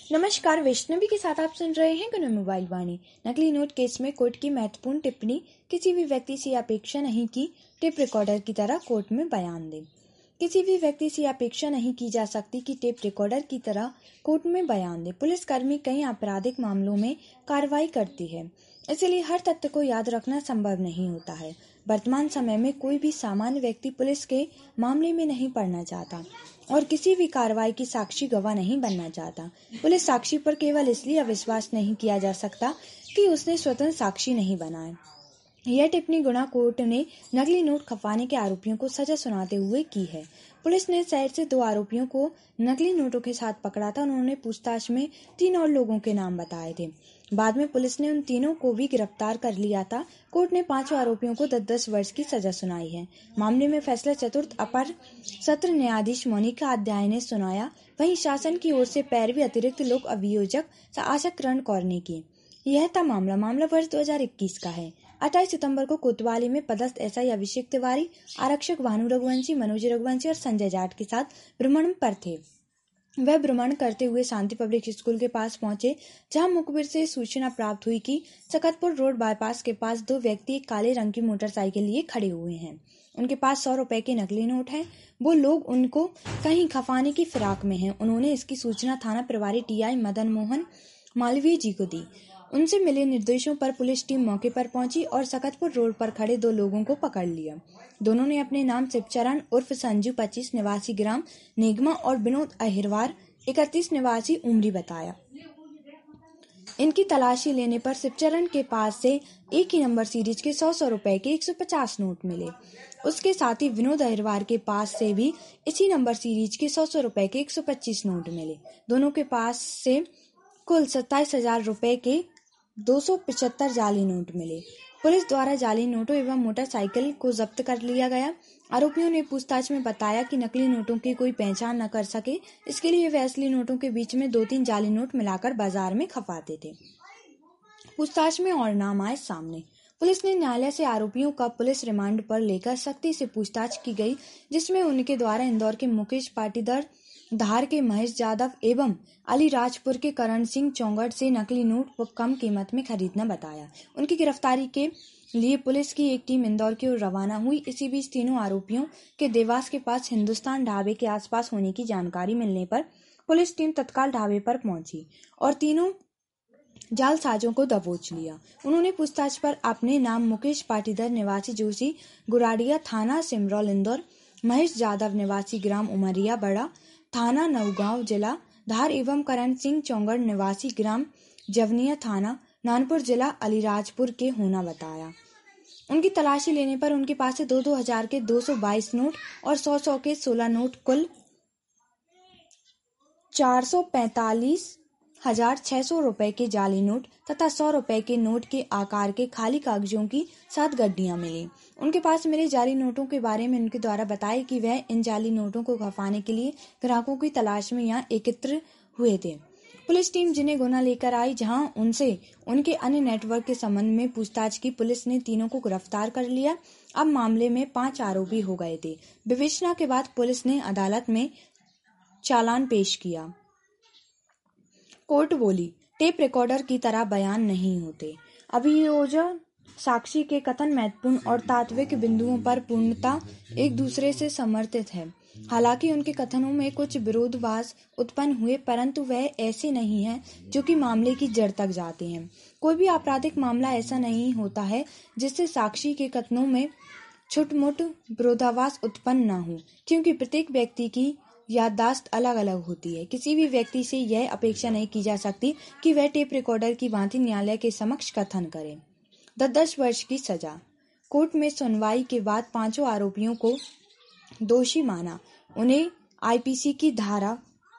नमस्कार, वैष्णवी के साथ आप सुन रहे हैं गुना मोबाइल वाणी। नकली नोट केस में कोर्ट की महत्वपूर्ण टिप्पणी। किसी भी व्यक्ति से अपेक्षा नहीं की टेप रिकॉर्डर की तरह कोर्ट में बयान दे। किसी भी व्यक्ति से अपेक्षा नहीं की जा सकती कि टेप रिकॉर्डर की तरह कोर्ट में बयान दे। पुलिसकर्मी कई आपराधिक मामलों में कार्रवाई करती है, इसलिए हर तथ्य को याद रखना संभव नहीं होता है। वर्तमान समय में कोई भी सामान्य व्यक्ति पुलिस के मामले में नहीं पड़ना चाहता और किसी भी कार्रवाई की साक्षी गवाह नहीं बनना चाहता। पुलिस साक्षी पर केवल इसलिए अविश्वास नहीं किया जा सकता कि उसने स्वतंत्र साक्षी नहीं बना है। यह टिप्पणी गुना कोर्ट ने नकली नोट खपाने के आरोपियों को सजा सुनाते हुए की है। पुलिस ने शहर से 2 आरोपियों को नकली नोटों के साथ पकड़ा था। उन्होंने पूछताछ में 3 और लोगों के नाम बताए थे। बाद में पुलिस ने उन तीनों को भी गिरफ्तार कर लिया था। कोर्ट ने 5 आरोपियों को 10-10 वर्ष की सजा सुनाई है। मामले में फैसला चतुर्थ अपर सत्र न्यायाधीश मोनिका अध्याय ने सुनाया। वहीं शासन की ओर से पैरवी अतिरिक्त लोक अभियोजक आशा किरण कौर ने की। यह था मामला वर्ष 2021 का है। 28 सितंबर को कोतवाली में पदस्थ एसआई अभिषेक तिवारी, आरक्षक भानु रघुवंशी, मनोज रघुवंशी और संजय जाट के साथ भ्रमण पर थे। वह भ्रमण करते हुए शांति पब्लिक स्कूल के पास पहुंचे, जहां मुखबिर से सूचना प्राप्त हुई कि सकतपुर रोड बाईपास के पास 2 व्यक्ति एक काले रंग की मोटरसाइकिल लिए खड़े हुए हैं। उनके पास 100 रुपए के नकली नोट हैं। वो लोग उनको कहीं खपाने की फिराक में हैं। उन्होंने इसकी सूचना थाना प्रभारी टीआई मदन मोहन मालवीय जी को दी। उनसे मिले निर्देशों पर पुलिस टीम मौके पर पहुंची और सकतपुर रोड पर खड़े 2 लोगों को पकड़ लिया। दोनों ने अपने नाम शिवचरण उर्फ संजू 25 निवासी ग्राम नेगमा और विनोद अहिरवार 31 निवासी उमरी बताया। इनकी तलाशी लेने पर शिवचरण के पास से एक ही नंबर सीरीज के 100 रुपए के 150 नोट मिले। उसके साथ ही विनोद अहिरवार के पास से भी इसी नंबर सीरीज के 100 रुपए के 125 नोट मिले। दोनों के पास से कुल 27,000 रुपए के 275 जाली नोट मिले। पुलिस द्वारा जाली नोटों एवं मोटरसाइकिल को जब्त कर लिया गया। आरोपियों ने पूछताछ में बताया कि नकली नोटों की कोई पहचान न कर सके, इसके लिए वे असली नोटों के बीच में 2-3 जाली नोट मिलाकर बाजार में खपाते थे। पूछताछ में और नाम आए सामने। पुलिस ने न्यायालय से आरोपियों का पुलिस रिमांड पर लेकर सख्ती से पूछताछ की गई, जिसमें उनके द्वारा इंदौर के मुकेश पाटीदार, धार के महेश जादव एवं अलीराजपुर के करण सिंह चौंगड़ से नकली नोट कम कीमत में खरीदना बताया। उनकी गिरफ्तारी के लिए पुलिस की एक टीम इंदौर की ओर रवाना हुई। इसी बीच तीनों आरोपियों के देवास के पास हिंदुस्तान ढाबे के आसपास होने की जानकारी मिलने पर पुलिस टीम तत्काल ढाबे पर पहुंची और तीनों जालसाजों को दबोच लिया। उन्होंने पूछताछ पर अपने नाम मुकेश पाटीदार निवासी जोशी गुराडिया थाना सिमरौल इंदौर, महेश जादव निवासी ग्राम उमरिया बड़ा थाना नौगांव जिला धार एवं करण सिंह चौंगड़ निवासी ग्राम जवनिया थाना नानपुर जिला अलीराजपुर के होना बताया। उनकी तलाशी लेने पर उनके पास से 2-2 हजार के 222 नोट और 100-100 के 16 नोट कुल 445,600 रुपए के जाली नोट तथा 100 रुपए के नोट के आकार के खाली कागजों की 7 गड्डियां मिली। उनके पास मिले जाली नोटों के बारे में उनके द्वारा बताया कि वह इन जाली नोटों को खपाने के लिए ग्राहकों की तलाश में यहाँ एकत्र हुए थे। पुलिस टीम जिन्हें गुना लेकर आई, जहां उनसे उनके अन्य नेटवर्क के संबंध में पूछताछ की। पुलिस ने तीनों को गिरफ्तार कर लिया। अब मामले में 5 आरोपी हो गए थे। विवेचना के बाद पुलिस ने अदालत में चालान पेश किया। कोर्ट बोली, टेप रिकॉर्डर की तरह बयान नहीं होते। अभियोजक साक्षी के कथन महत्वपूर्ण और तात्विक बिंदुओं पर पूर्णतः एक दूसरे से समर्थित है। हालांकि उनके कथनों में कुछ विरोधाभास उत्पन्न हुए, परंतु वह ऐसे नहीं है जो कि मामले की जड़ तक जाते हैं। कोई भी आपराधिक मामला ऐसा नहीं होता है जिससे साक्षी के कथनों में छुटमुट विरोधाभास उत्पन्न न हो, क्योंकि प्रत्येक व्यक्ति की याददाश्त अलग अलग होती है। किसी भी व्यक्ति से यह अपेक्षा नहीं की जा सकती कि वह टेप रिकॉर्डर की भांति न्यायालय के समक्ष कथन करे। 10-10 वर्ष की सजा। कोर्ट में सुनवाई के बाद 5 आरोपियों को दोषी माना। उन्हें आईपीसी की धारा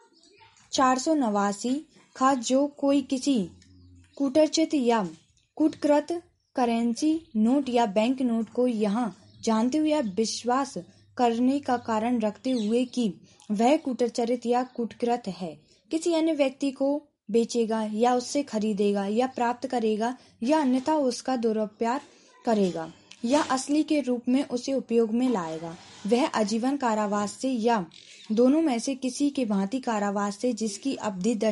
489 खा जो कोई किसी कूटरचित या कूटकृत करेंसी नोट या बैंक नोट को यहाँ जानते हुए या विश्वास करने का कारण रखते हुए कि वह कूटरचरित या कूटकृत है, किसी अन्य व्यक्ति को बेचेगा या उससे खरीदेगा या प्राप्त करेगा या अन्यथा उसका दुरुपयोग करेगा या असली के रूप में उसे उपयोग में लाएगा, वह आजीवन कारावास से या दोनों में से किसी के भांति कारावास से जिसकी अवधि